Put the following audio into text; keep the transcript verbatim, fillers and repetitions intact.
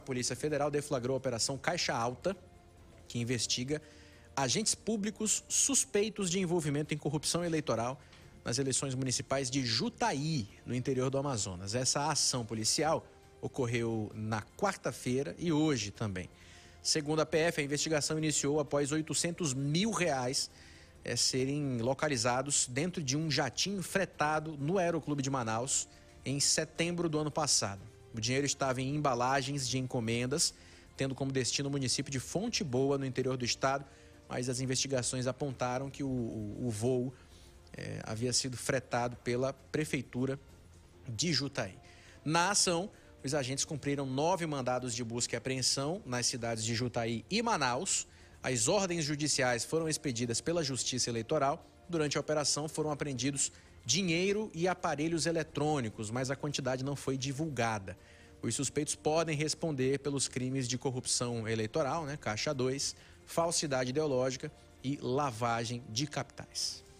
A Polícia Federal deflagrou a Operação Caixa Alta, que investiga agentes públicos suspeitos de envolvimento em corrupção eleitoral nas eleições municipais de Jutaí, no interior do Amazonas. Essa ação policial ocorreu na quarta-feira e hoje também. Segundo a P F, a investigação iniciou após oitocentos mil reais é, serem localizados dentro de um jatinho fretado no Aeroclube de Manaus em setembro do ano passado. O dinheiro estava em embalagens de encomendas, tendo como destino o município de Fonte Boa, no interior do estado, mas as investigações apontaram que o, o, o voo é, havia sido fretado pela Prefeitura de Jutaí. Na ação, os agentes cumpriram nove mandados de busca e apreensão nas cidades de Jutaí e Manaus. As ordens judiciais foram expedidas pela Justiça Eleitoral. Durante a operação foram apreendidos dinheiro e aparelhos eletrônicos, mas a quantidade não foi divulgada. Os suspeitos podem responder pelos crimes de corrupção eleitoral, né, Caixa dois, falsidade ideológica e lavagem de capitais.